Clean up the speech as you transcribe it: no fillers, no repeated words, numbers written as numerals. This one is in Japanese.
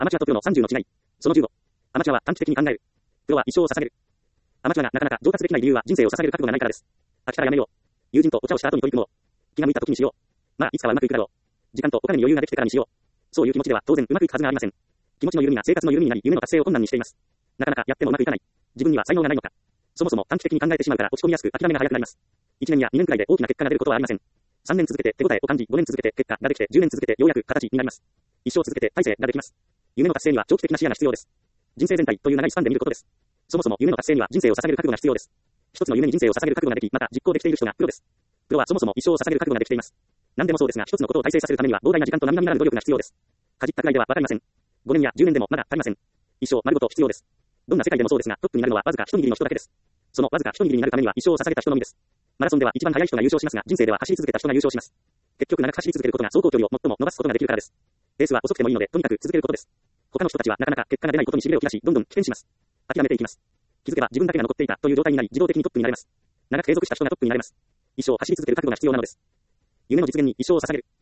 アマチュアとプロの30の違い。その15。アマチュアは短期的に考える。プロは一生を捧げる。アマチュアがなかなか上達できない理由は人生を捧げる覚悟がないからです。飽きたらやめよう。友人とお茶をした後に取り組もう。気が向いた時にしよう。まあ、いつかはうまくいくだろう。時間とお金に余裕ができてからにしよう。そういう気持ちでは当然うまくいくはずがありません。気持ちの緩みが生活の緩みになり、夢の達成を困難にしています。なかなかやってもうまくいかない。自分には才能がないのか。そもそも短期的に考えてしまうから落ち込みやすく諦めが早くなります。1年や2年くらいで大きな結果が出ることはありません。3年続けて手応えを感じ、5年続けて結果ができて、10年続けてようやく形になります。一生続けて大成ができます。夢の達成には長期的な視野が必要です。人生全体という長いスパンで見ることです。そもそも夢の達成には人生を捧げる覚悟が必要です。一つの夢に人生を捧げる覚悟ができ、また実行できている人がプロです。プロはそもそも一生を捧げる覚悟ができています。何でもそうですが、一つのことを達成させるためには膨大な時間と並々ならぬ努力が必要です。かじったくらいではわかりません。5年や10年でもまだ足りません。一生丸ごと必要です。どんな世界でもそうですが、トップになるのはわずか一握りの人だけです。そのわずか一握りになるためには一生を捧げた人のみです。マラソンでは一番速い人が優勝しますが、人生では走り続けた人が優勝します。結局長く走り続けることが走行距離を最も伸ばすことができるからです。レースは遅くてもいいので、とにかく続けることです。他の人たちはなかなか結果が出ないことに痺れを切らし、どんどん棄権します。諦めていきます。気づけば自分だけが残っていたという状態になり、自動的にトップになれます。長く継続した人がトップになれます。一生走り続ける覚悟が必要なのです。夢の実現に一生を捧げる。